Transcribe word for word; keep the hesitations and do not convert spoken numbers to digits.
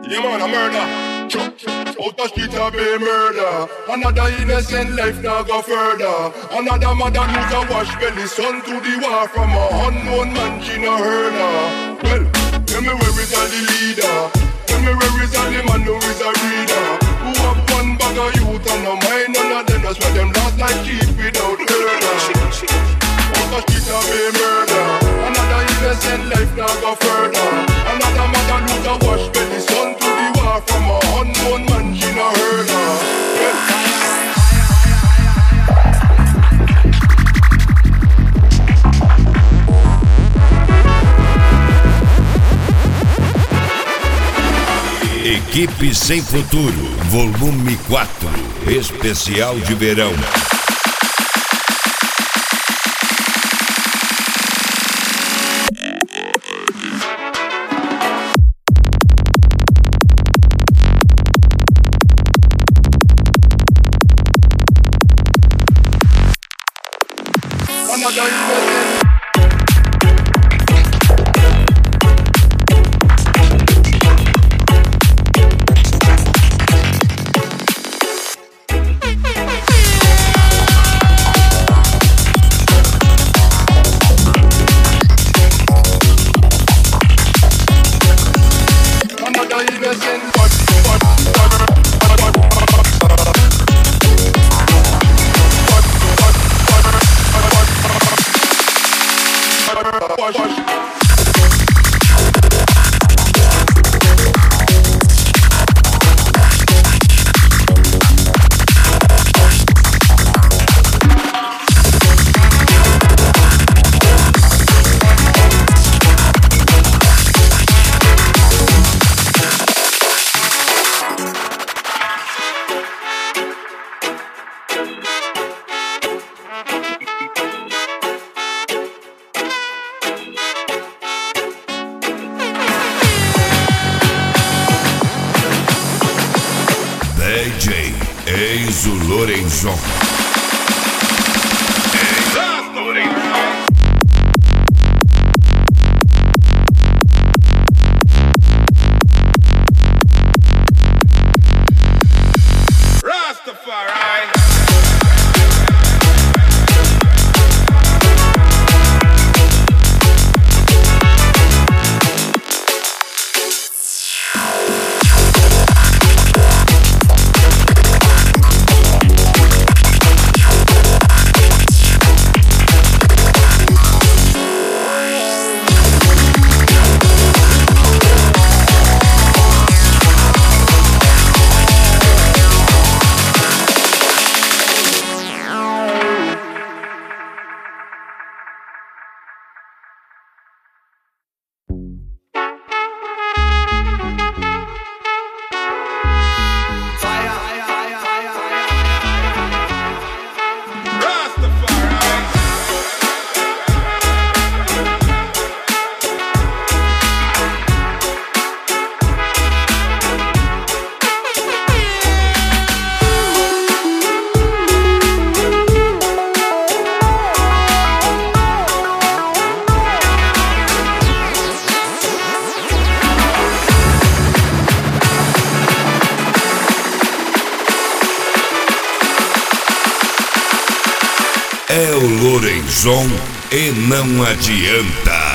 Yeah man, a murder. Out the street a be murder. Another innocent life now go further. Another mother lose a wash belly son to the war from a unknown man she no heard of. Well, tell me where is all the leader? Tell me where is all the man who is a reader? Who have one bag of youth and no mind none of them. That's why them lost like sheep without murder. Out the street a be murder. Another innocent life now go further. Another mother lose a wash belly son to the war from a unknown man she no heard of. Well, Equipe Sem Futuro, volume quatro, especial de verão. D J Enzo Lorenzon. É o Lorenzon e não adianta.